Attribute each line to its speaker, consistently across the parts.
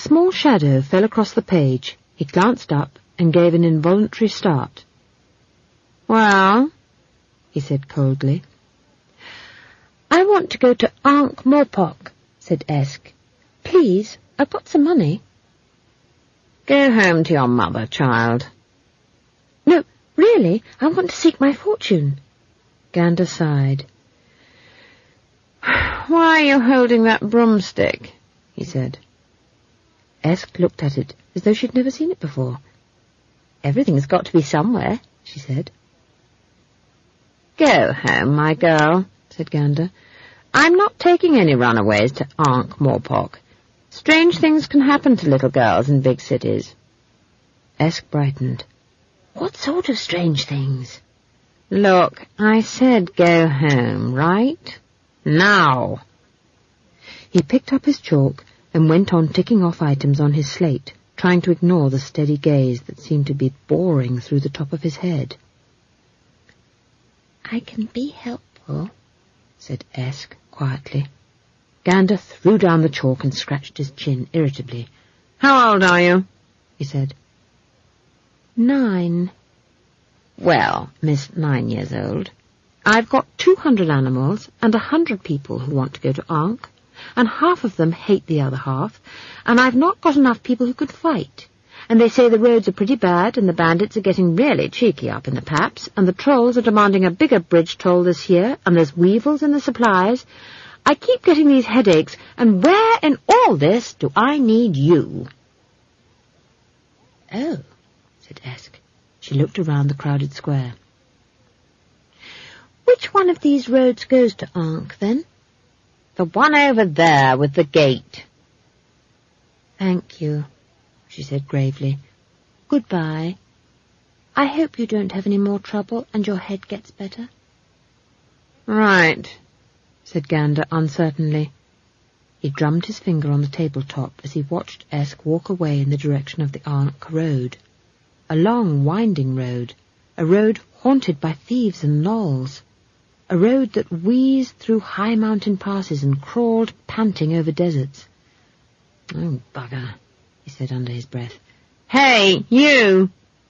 Speaker 1: small shadow fell across the page. He glanced up and gave an involuntary start. "Well?" he said coldly. "I want to go to Ankh-Morpork," said Esk. "Please, I've got some money." "Go home to your mother, child." "No, really, I want to seek my fortune." Gander sighed. "Why are you holding that broomstick?" he said. Esk looked at it as though she'd never seen it before. "Everything's got to be somewhere," she said. "Go home, my girl," said Gander. "I'm not taking any runaways to Ankh-Morpork. Strange things can happen to little girls in big cities." Esk brightened. "What sort of strange things?" "Look, I said go home, right? Now." He picked up his chalk and went on ticking off items on his slate, trying to ignore the steady gaze that seemed to be boring through the top of his head. "I can be helpful," said Esk quietly. Gander threw down the chalk and scratched his chin irritably. "How old are you?" he said. 9. "Well, Miss 9 years old, I've got 200 animals and 100 people who want to go to Ankh, and half of them hate the other half, and I've not got enough people who could fight. And they say the roads are pretty bad, and the bandits are getting really cheeky up in the Paps, and the trolls are demanding a bigger bridge toll this year, and there's weevils in the supplies. I keep getting these headaches, and where in all this do I need you?" "Oh," said Esk. She looked around the crowded square. "Which one of these roads goes to Ankh, then?" "The one over there with the gate." "Thank you," she said gravely. "Goodbye. I hope you don't have any more trouble and your head gets better." "Right," said Gander uncertainly. He drummed his finger on the tabletop as he watched Esk walk away in the direction of the Ankh road. A long, winding road, a road haunted by thieves and gnolls, a road that wheezed through high mountain passes and crawled panting over deserts. "Oh, bugger," he said under his breath. "Hey, you!"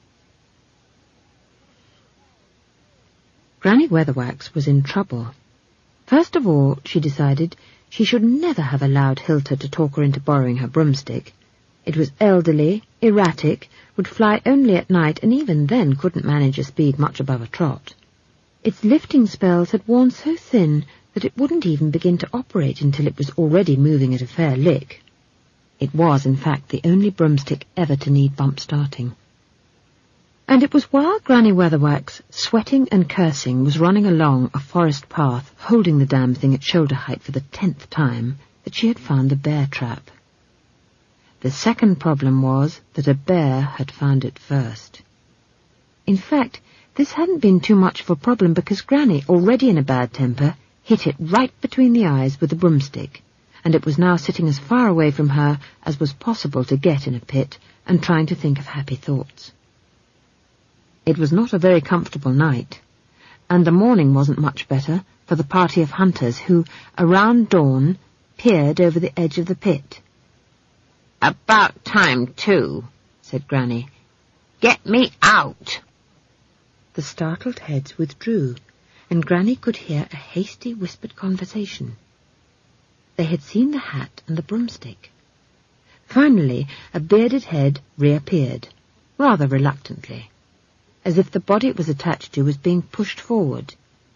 Speaker 1: Granny Weatherwax was in trouble. First of all, she decided she should never have allowed Hilda to talk her into borrowing her broomstick. It was elderly, erratic, would fly only at night, and even then couldn't manage a speed much above a trot. Its lifting spells had worn so thin that it wouldn't even begin to operate until it was already moving at a fair lick. It was, in fact, the only broomstick ever to need bump starting. And it was while Granny Weatherwax, sweating and cursing, was running along a forest path, holding the damn thing at shoulder height for the 10th time, that she had found the bear trap. The second problem was that a bear had found it first. In fact, this hadn't been too much of a problem because Granny, already in a bad temper, hit it right between the eyes with a broomstick, and it was now sitting as far away from her as was possible to get in a pit and trying to think of happy thoughts. It was not a very comfortable night, and the morning wasn't much better for the party of hunters who, around dawn, peered over the edge of the pit. "About time, too," said Granny. "Get me out!" The startled heads withdrew, and Granny could hear a hasty whispered conversation. They had seen the hat and the broomstick. Finally, a bearded head reappeared, rather reluctantly, as if the body it was attached to was being pushed forward.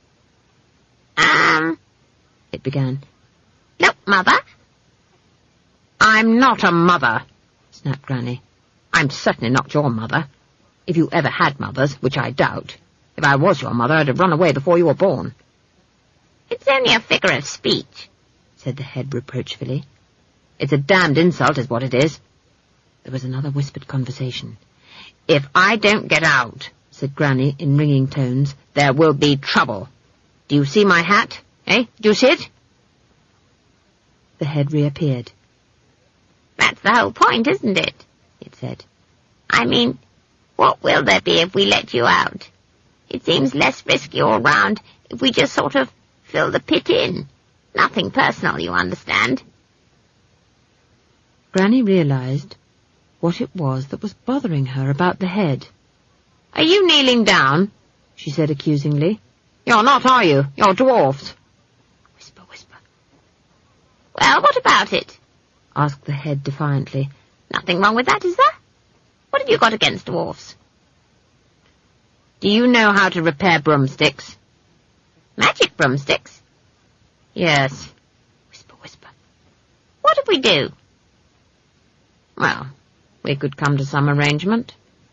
Speaker 1: It began. "Look, Mother." "I'm not a mother," snapped Granny. "I'm certainly not your mother. If you ever had mothers, which I doubt. If I was your mother, I'd have run away before you were born." "It's only a figure of speech," said the head reproachfully. "It's a damned insult, is what it is." There was another whispered conversation. "If I don't get out," said Granny in ringing tones, "there will be trouble. Do you see my hat? Eh? Do you see it?" The head reappeared. "That's the whole point, isn't it?" it said. "I mean, what will there be if we let you out? It seems less risky all round if we just sort of fill the pit in. Nothing personal, you understand." Granny realised what it was that was bothering her about the head. "Are you kneeling down?" she said accusingly. "You're not, are you? You're dwarfs." Whisper, whisper.
Speaker 2: "Well, what about it?"
Speaker 1: asked the head defiantly.
Speaker 2: "Nothing wrong with that, is there? What have you got against dwarfs?"
Speaker 1: "Do you know how to repair broomsticks?"
Speaker 2: "Magic broomsticks?"
Speaker 1: "Yes."
Speaker 2: Whisper, whisper. "What if we do?"
Speaker 1: "Well, we could come to some arrangement."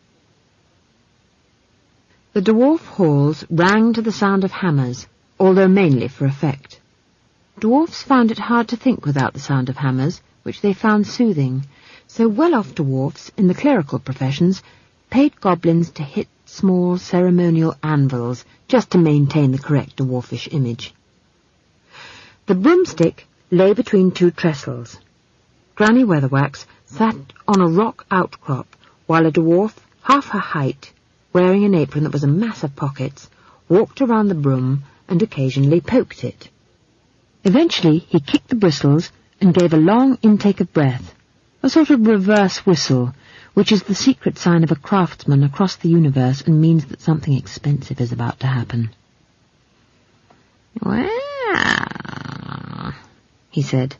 Speaker 1: The dwarf halls rang to the sound of hammers, although mainly for effect. Dwarfs found it hard to think without the sound of hammers, which they found soothing, so well-off dwarfs in the clerical professions paid goblins to hit small ceremonial anvils just to maintain the correct dwarfish image. The broomstick lay between two trestles. Granny Weatherwax sat on a rock outcrop, while a dwarf, half her height, wearing an apron that was a mass of pockets, walked around the broom and occasionally poked it. Eventually he kicked the bristles and gave a long intake of breath, a sort of reverse whistle, which is the secret sign of a craftsman across the universe and means that something expensive is about to happen.
Speaker 2: "Well,"
Speaker 1: he said,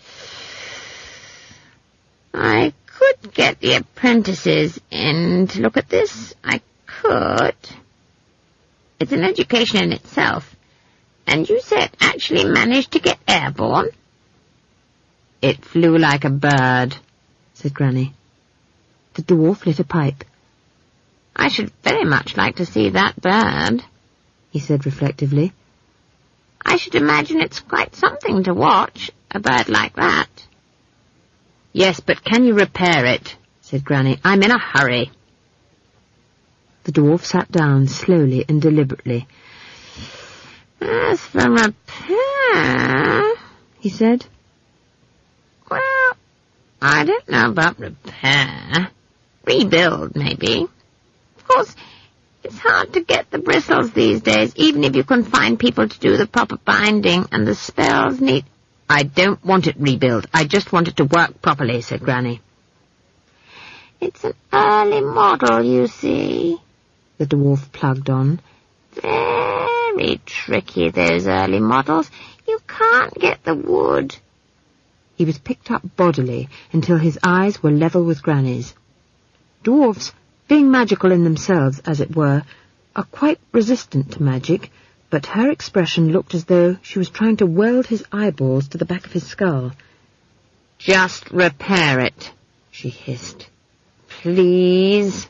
Speaker 2: "I could get the apprentices in to look at this. I could. It's an education in itself. And you say it actually managed to get airborne?"
Speaker 1: "It flew like a bird," said Granny. The dwarf lit a pipe.
Speaker 2: "I should very much like to see that bird,"
Speaker 1: he said reflectively.
Speaker 2: "I should imagine it's quite something to watch, a bird like that."
Speaker 1: "Yes, but can you repair it?" said Granny. "I'm in a hurry." The dwarf sat down slowly and deliberately.
Speaker 2: "As for repair," he said, "well, I don't know about repair. Rebuild, maybe. Of course, it's hard to get the bristles these days, even if you can find people to do the proper binding, and the spells need—"
Speaker 1: "I don't want it rebuilt. I just want it to work properly," said Granny.
Speaker 2: "It's an early model, you see,"
Speaker 1: the dwarf plugged on.
Speaker 2: "Very tricky, those early models. You can't get the wood."
Speaker 1: He was picked up bodily until his eyes were level with Granny's. Dwarfs, being magical in themselves, as it were, are quite resistant to magic, but her expression looked as though she was trying to weld his eyeballs to the back of his skull. "Just repair it," she hissed. "Please."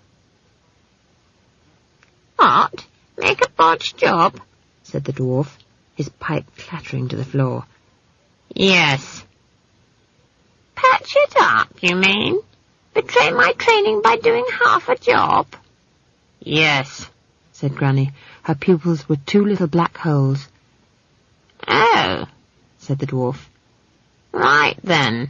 Speaker 2: "What? Make a bodge job?"
Speaker 1: said the dwarf, his pipe clattering to the floor.
Speaker 2: "Yes." "Patch it up, you mean? Betray my training by doing half a job?"
Speaker 1: "Yes," said Granny. Her pupils were two little black holes.
Speaker 2: "Oh,"
Speaker 1: said the dwarf.
Speaker 2: "Right then."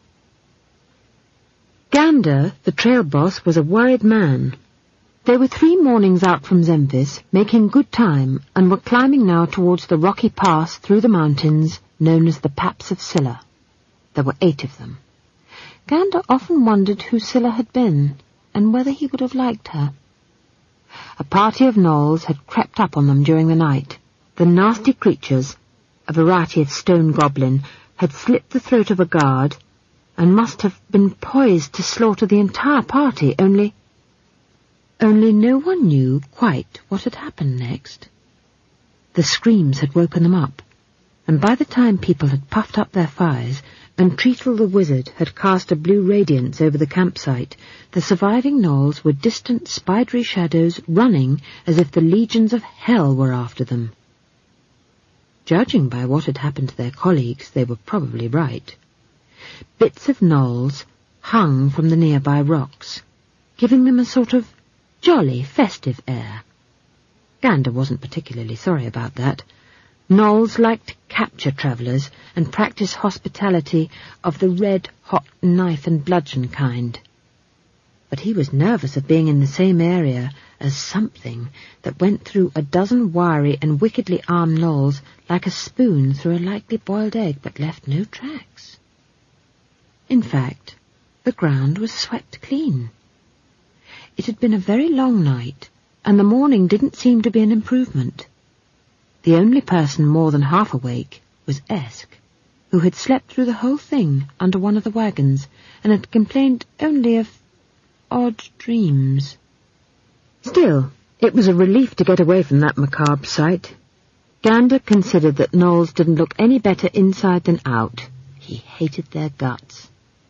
Speaker 1: Gander, the trail boss, was a worried man. They were 3 mornings out from Zemphis, making good time, and were climbing now towards the rocky pass through the mountains known as the Paps of Scylla. There were 8 of them. Gander often wondered who Scylla had been, and whether he would have liked her. A party of gnolls had crept up on them during the night. The nasty creatures, a variety of stone goblin, had slit the throat of a guard, and must have been poised to slaughter the entire party, only no one knew quite what had happened next. The screams had woken them up, and by the time people had puffed up their fires and Treatle the wizard had cast a blue radiance over the campsite, the surviving gnolls were distant spidery shadows running as if the legions of hell were after them. Judging by what had happened to their colleagues, they were probably right. Bits of gnolls hung from the nearby rocks, giving them a sort of jolly, festive air. Gander wasn't particularly sorry about that. Gnolls liked to capture travellers and practice hospitality of the red-hot knife and bludgeon kind. But he was nervous of being in the same area as something that went through a dozen wiry and wickedly armed gnolls like a spoon through a lightly boiled egg, but left no tracks. In fact, The ground was swept clean. It had been a very long night, and the morning didn't seem to be an improvement. The only person more than half awake was Esk, who had slept through the whole thing under one of the wagons and had complained only of odd dreams. Still, it was a relief to get away from that macabre sight. Gander considered that Knowles didn't look any better inside than out. He hated their guts.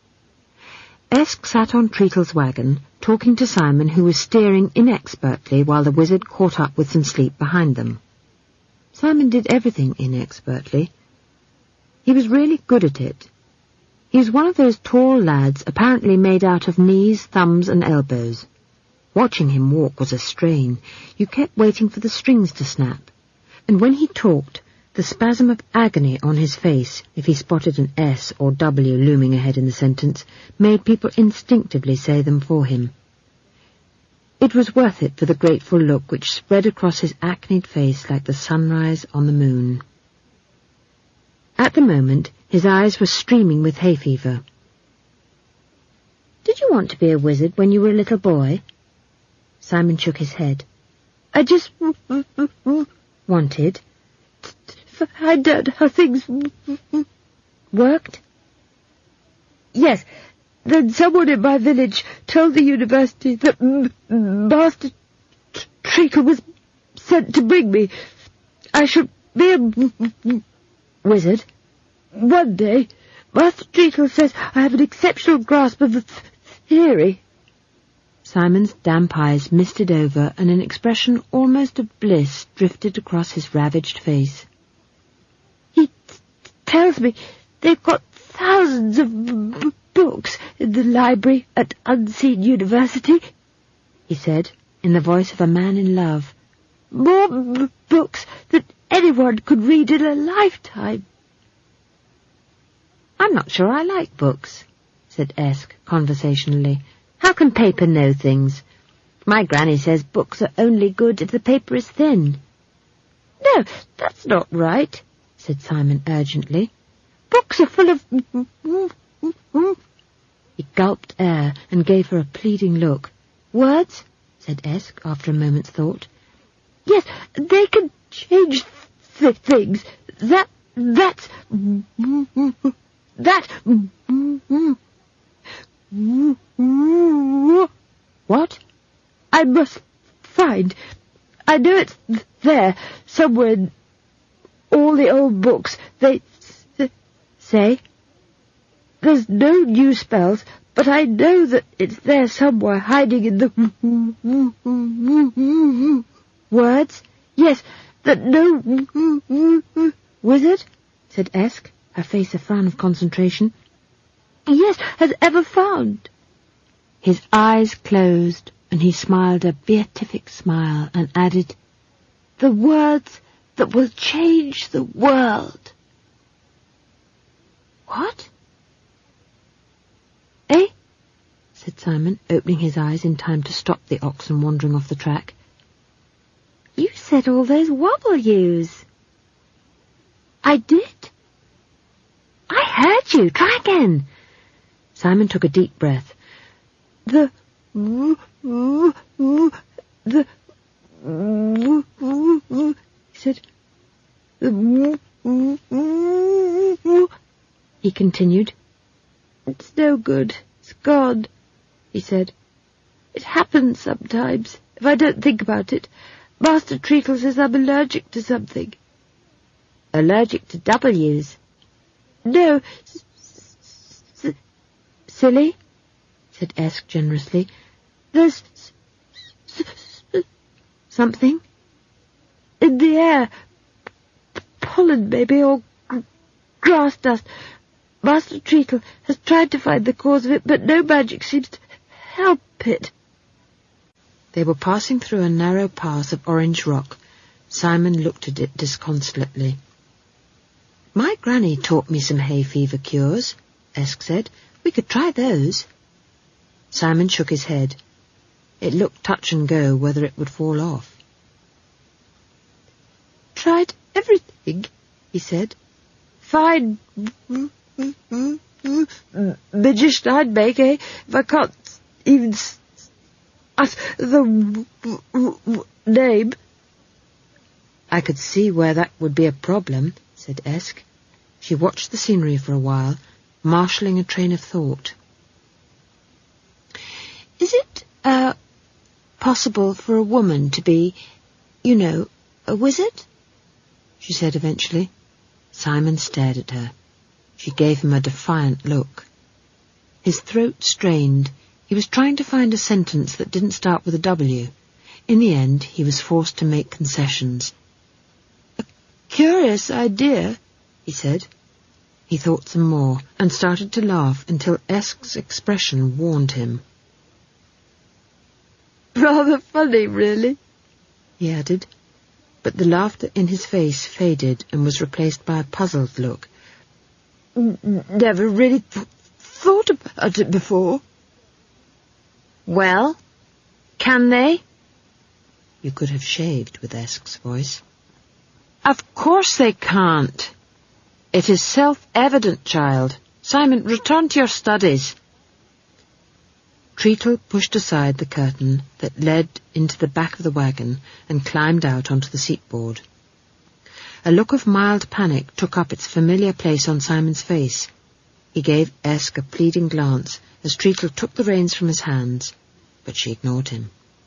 Speaker 1: Esk sat on Treacle's wagon, talking to Simon, who was steering inexpertly while the wizard caught up with some sleep behind them. Simon did everything inexpertly. He was really good at it. He was one of those tall lads apparently made out of knees, thumbs, and elbows. Watching him walk was a strain. You kept waiting for the strings to snap. And when he talked, the spasm of agony on his face, if he spotted an S or W looming ahead in the sentence, made people instinctively say them for him. It was worth it for the grateful look which spread across his acneed face like the sunrise on the moon. At the moment, his eyes were streaming with hay fever. "Did you want to be a wizard when you were a little boy?" Simon shook his head. "I just wanted to find out how things worked. Yes, then someone in my village told the university that Master Treacle was sent to bring me. I should be a wizard. One day, Master Treacle says I have an exceptional grasp of the theory." Simon's damp eyes misted over, and an expression almost of bliss drifted across his ravaged face. "He tells me they've got thousands of books in the library at Unseen University," he said, in the voice of a man in love. "More books than anyone could read in a lifetime." "I'm not sure I like books," said Esk conversationally. "How can paper know things? My granny says books are only good if the paper is thin." "No, that's not right," said Simon urgently. "Books are full of..." He gulped air and gave her a pleading look. "Words?" said Esk after a moment's thought. "Yes, they can change things. That's... What? "I must find. I know it's there, somewhere in all the old books. They say. There's no new spells, but I know that it's there somewhere, hiding in the words. Yes, that no wizard," said Esk, her face a frown of concentration, "yes, has ever found." His eyes closed, and he smiled a beatific smile and added, "The words that will change the world." "What?" "Eh?" said Simon, opening his eyes in time to stop the oxen wandering off the track. "You said all those wobble-yous." "I did." "I heard you. Try again." Simon took a deep breath. He said, he continued. "It's no good. It's gone," he said. "It happens sometimes, if I don't think about it. Master Treacle says I'm allergic to something." "Allergic to W's?" "No, silly," said Esk generously. "There's something in the air. Pollen, maybe, or grass dust. Master Treacle has tried to find the cause of it, but no magic seems to help it." They were passing through a narrow pass of orange rock. Simon looked at it disconsolately. "My granny taught me some hay fever cures," Esk said. "We could try those." Simon shook his head. It looked touch and go whether it would fall off. "Tried everything," he said. "Fine magician I'd make, eh? If I can't even the name. I could see where that would be a problem, said Esk. She watched the scenery for a while, marshalling a train of thought. Is it, possible for a woman to be, a wizard? She said eventually. Simon stared at her. She gave him a defiant look. His throat strained. He was trying to find a sentence that didn't start with a W. In the end, he was forced to make concessions. A curious idea, he said. He thought some more, and started to laugh until Esk's expression warned him. Rather funny, really, he added, but the laughter in his face faded and was replaced by a puzzled look. Never really thought about it before. Well, can they? You could have shaved with Esk's voice. Of course they can't. It is self-evident, child. Simon, return to your studies. Treacle pushed aside the curtain that led into the back of the wagon and climbed out onto the seatboard. A look of mild panic took up its familiar place on Simon's face. He gave Esk a pleading glance as Treacle took the reins from his hands, but she ignored him.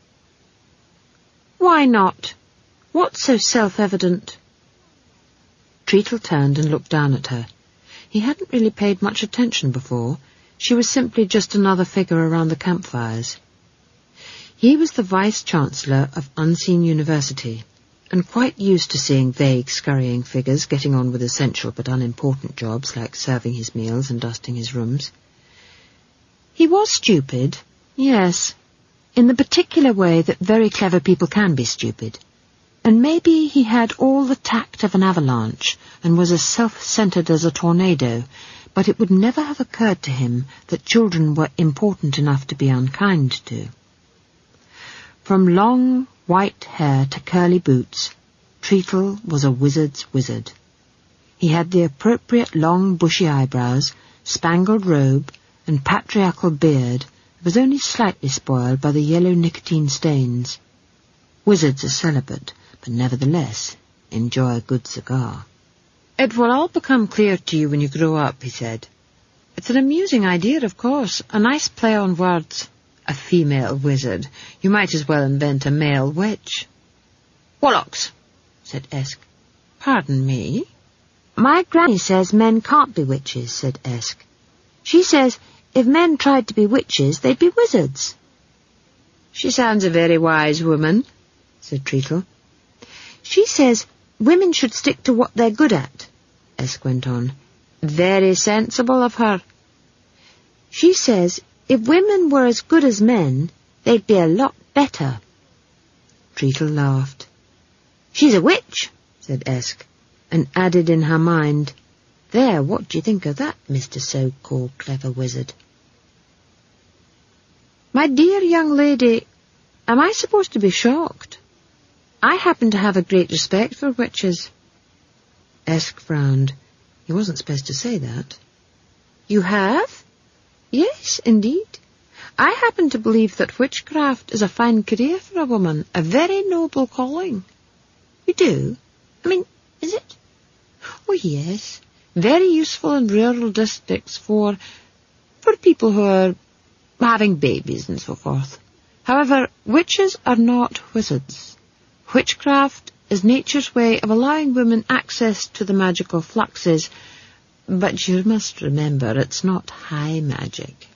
Speaker 1: Why not? What's so self-evident? Treacle turned and looked down at her. He hadn't really paid much attention before. She was simply just another figure around the campfires. He was the Vice-Chancellor of Unseen University, and quite used to seeing vague, scurrying figures getting on with essential but unimportant jobs like serving his meals and dusting his rooms. He was stupid, yes, in the particular way that very clever people can be stupid. And maybe he had all the tact of an avalanche and was as self-centered as a tornado, but it would never have occurred to him that children were important enough to be unkind to. From long white hair to curly boots, Treacle was a wizard's wizard. He had the appropriate long bushy eyebrows, spangled robe, and patriarchal beard that was only slightly spoiled by the yellow nicotine stains. Wizards are celibate, but nevertheless enjoy a good cigar. It will all become clear to you when you grow up, he said. It's an amusing idea, of course, a nice play on words. A female wizard. You might as well invent a male witch. Wallocks, said Esk. Pardon me? My granny says men can't be witches, said Esk. She says if men tried to be witches, they'd be wizards. She sounds a very wise woman, said Treacle. She says women should stick to what they're good at, Esk went on. Very sensible of her. She says if women were as good as men, they'd be a lot better. Treacle laughed. She's a witch, said Esk, and added in her mind, There, what do you think of that, Mr. So-called clever wizard? My dear young lady, am I supposed to be shocked? I happen to have a great respect for witches. Esk frowned. He wasn't supposed to say that. You have? Yes, indeed. I happen to believe that witchcraft is a fine career for a woman, a very noble calling. You do? I mean, is it? Oh, yes. Very useful in rural districts for people who are having babies and so forth. However, witches are not wizards. Witchcraft is nature's way of allowing women access to the magical fluxes, but you must remember it's not high magic.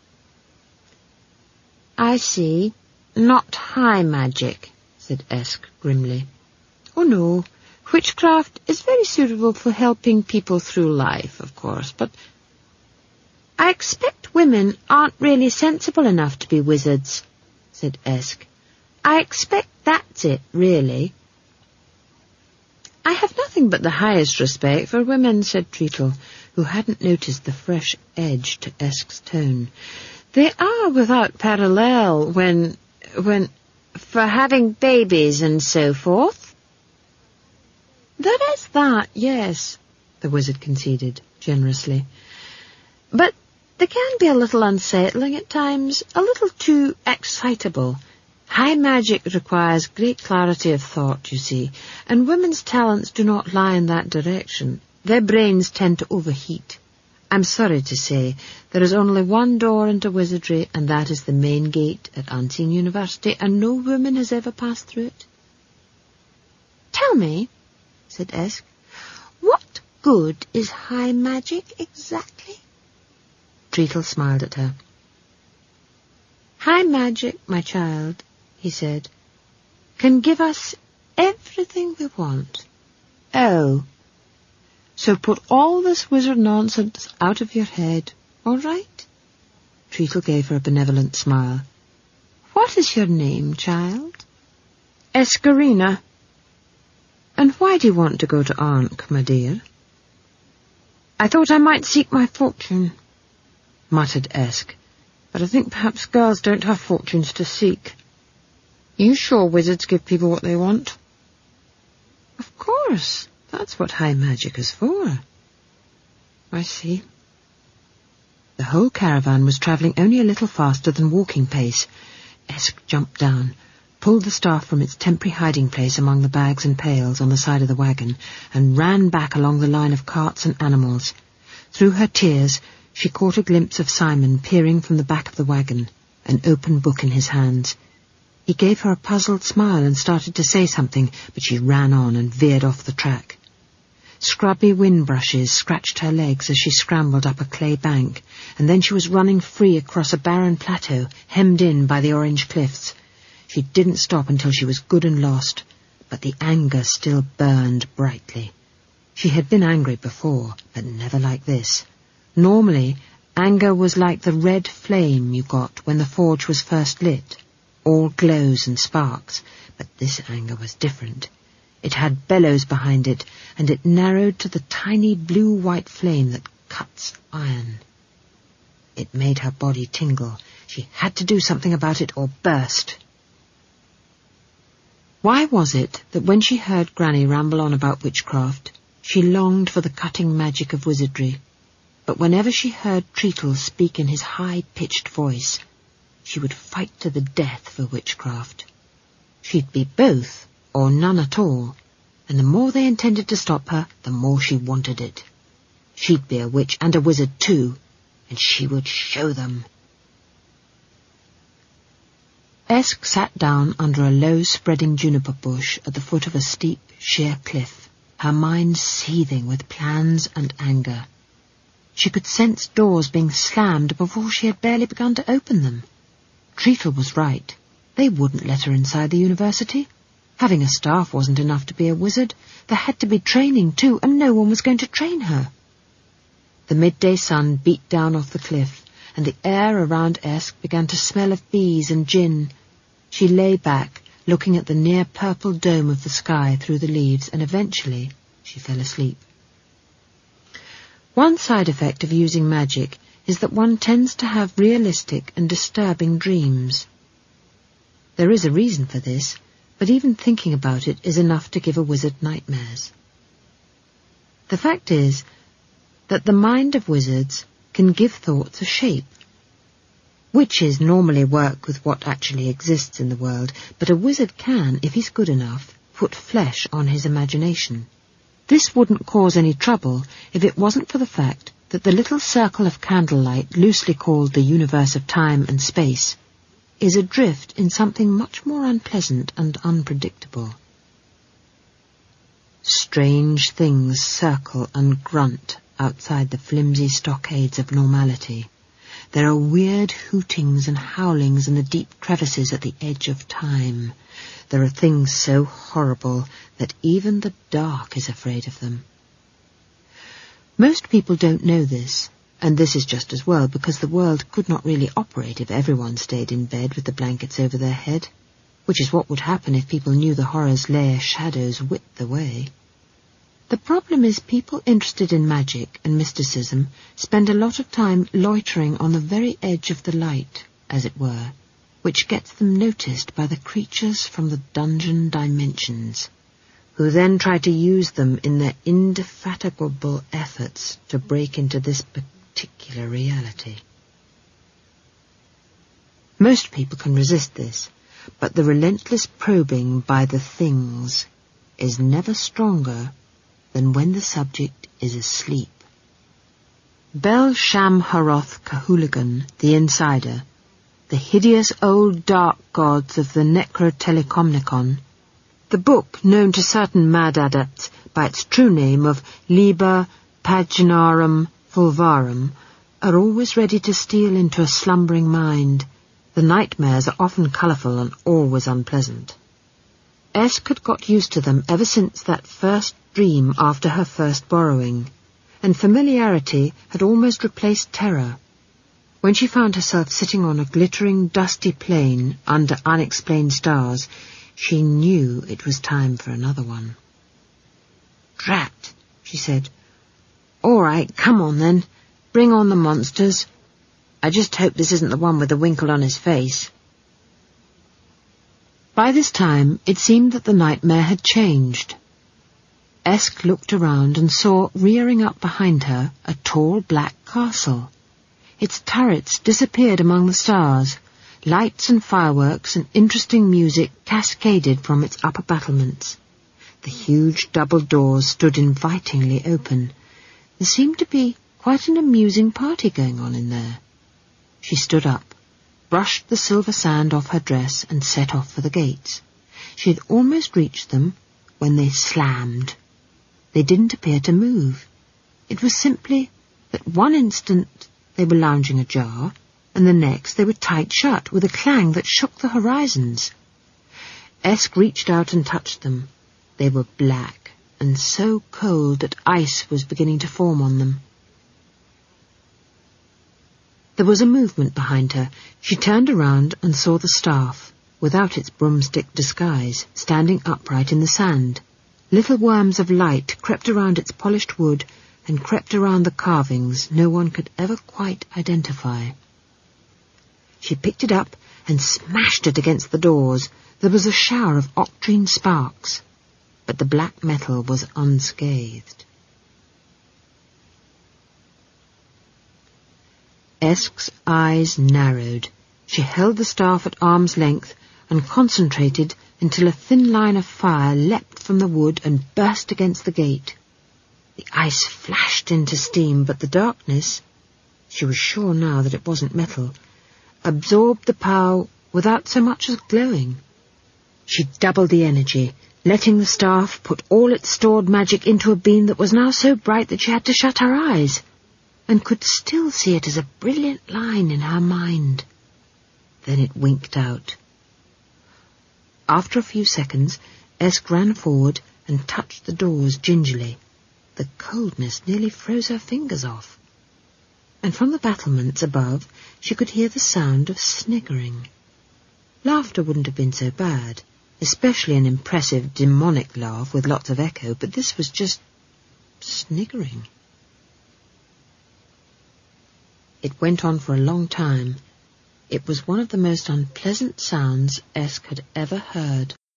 Speaker 1: I see. Not high magic, said Esk grimly. Oh, no. Witchcraft is very suitable for helping people through life, of course, but I expect women aren't really sensible enough to be wizards, said Esk. I expect that's it, really. I have nothing but the highest respect for women, said Treacle, who hadn't noticed the fresh edge to Esk's tone. They are without parallel when for having babies and so forth. There is that, yes, the wizard conceded generously. But they can be a little unsettling at times, a little too excitable. High magic requires great clarity of thought, you see, and women's talents do not lie in that direction. Their brains tend to overheat. I'm sorry to say, there is only one door into wizardry, and that is the main gate at Unseen University, and no woman has ever passed through it. Tell me, said Esk, what good is high magic exactly? Treacle smiled at her. High magic, my child, he said, can give us everything we want. Oh, so put all this wizard nonsense out of your head, all right? Treacle gave her a benevolent smile. What is your name, child? Escarina. And why do you want to go to Ankh, my dear? I thought I might seek my fortune, muttered Esk, but I think perhaps girls don't have fortunes to seek. You sure wizards give people what they want? Of course, that's what high magic is for. I see. The whole caravan was travelling only a little faster than walking pace. Esk jumped down, pulled the staff from its temporary hiding place among the bags and pails on the side of the wagon, and ran back along the line of carts and animals. Through her tears, she caught a glimpse of Simon peering from the back of the wagon, an open book in his hands. He gave her a puzzled smile and started to say something, but she ran on and veered off the track. Scrubby wind brushes scratched her legs as she scrambled up a clay bank, and then she was running free across a barren plateau, hemmed in by the orange cliffs. She didn't stop until she was good and lost, but the anger still burned brightly. She had been angry before, but never like this. Normally, anger was like the red flame you got when the forge was first lit, all glows and sparks, but this anger was different. It had bellows behind it, and it narrowed to the tiny blue-white flame that cuts iron. It made her body tingle. She had to do something about it or burst. Why was it that when she heard Granny ramble on about witchcraft, she longed for the cutting magic of wizardry, but whenever she heard Treacle speak in his high-pitched voice, she would fight to the death for witchcraft? She'd be both, or none at all, and the more they intended to stop her, the more she wanted it. She'd be a witch and a wizard too, and she would show them. Esk sat down under a low spreading juniper bush at the foot of a steep, sheer cliff, her mind seething with plans and anger. She could sense doors being slammed before she had barely begun to open them. Treacle was right. They wouldn't let her inside the university. Having a staff wasn't enough to be a wizard. There had to be training too, and no one was going to train her. The midday sun beat down off the cliff, and the air around Esk began to smell of bees and gin. She lay back, looking at the near-purple dome of the sky through the leaves, and eventually she fell asleep. One side effect of using magic is that one tends to have realistic and disturbing dreams. There is a reason for this, but even thinking about it is enough to give a wizard nightmares. The fact is that the mind of wizards can give thoughts a shape. Witches normally work with what actually exists in the world, but a wizard can, if he's good enough, put flesh on his imagination. This wouldn't cause any trouble if it wasn't for the fact that the little circle of candlelight, loosely called the universe of time and space, is adrift in something much more unpleasant and unpredictable. Strange things circle and grunt outside the flimsy stockades of normality. There are weird hootings and howlings in the deep crevices at the edge of time. There are things so horrible that even the dark is afraid of them. Most people don't know this, and this is just as well, because the world could not really operate if everyone stayed in bed with the blankets over their head, which is what would happen if people knew the horror's lair shadows width away. The problem is people interested in magic and mysticism spend a lot of time loitering on the very edge of the light, as it were, which gets them noticed by the creatures from the dungeon dimensions, who then try to use them in their indefatigable efforts to break into this particular reality. Most people can resist this, but the relentless probing by the things is never stronger than when the subject is asleep. Bel-Sham-Haroth Kahulagan, the Insider, the hideous old dark gods of the Necrotelecomnicon, the book known to certain mad adepts by its true name of Liber Paginarum Fulvarum, are always ready to steal into a slumbering mind. The nightmares are often colourful and always unpleasant. Esk had got used to them ever since that first dream after her first borrowing, and familiarity had almost replaced terror. When she found herself sitting on a glittering, dusty plain under unexplained stars, she knew it was time for another one. "Drat," she said. "All right, come on then. Bring on the monsters. I just hope this isn't the one with the winkle on his face." By this time, it seemed that the nightmare had changed. Esk looked around and saw, rearing up behind her, a tall black castle. Its turrets disappeared among the stars. Lights and fireworks and interesting music cascaded from its upper battlements. The huge double doors stood invitingly open. There seemed to be quite an amusing party going on in there. She stood up, brushed the silver sand off her dress, and set off for the gates. She had almost reached them when they slammed. They didn't appear to move. It was simply that one instant they were lounging ajar, and the next they were tight shut with a clang that shook the horizons. Esk reached out and touched them. They were black and so cold that ice was beginning to form on them. There was a movement behind her. She turned around and saw the staff, without its broomstick disguise, standing upright in the sand. Little worms of light crept around its polished wood and crept around the carvings no one could ever quite identify. She picked it up and smashed it against the doors. There was a shower of octrine sparks, but the black metal was unscathed. Esk's eyes narrowed. She held the staff at arm's length and concentrated until a thin line of fire leapt from the wood and burst against the gate. The ice flashed into steam, but the darkness, she was sure now that it wasn't metal, absorbed the power without so much as glowing. She doubled the energy, letting the staff put all its stored magic into a beam that was now so bright that she had to shut her eyes, and could still see it as a brilliant line in her mind. Then it winked out. After a few seconds, Esk ran forward and touched the doors gingerly. The coldness nearly froze her fingers off. And from the battlements above, she could hear the sound of sniggering. Laughter wouldn't have been so bad, especially an impressive demonic laugh with lots of echo, but this was just sniggering. It went on for a long time. It was one of the most unpleasant sounds Esk had ever heard.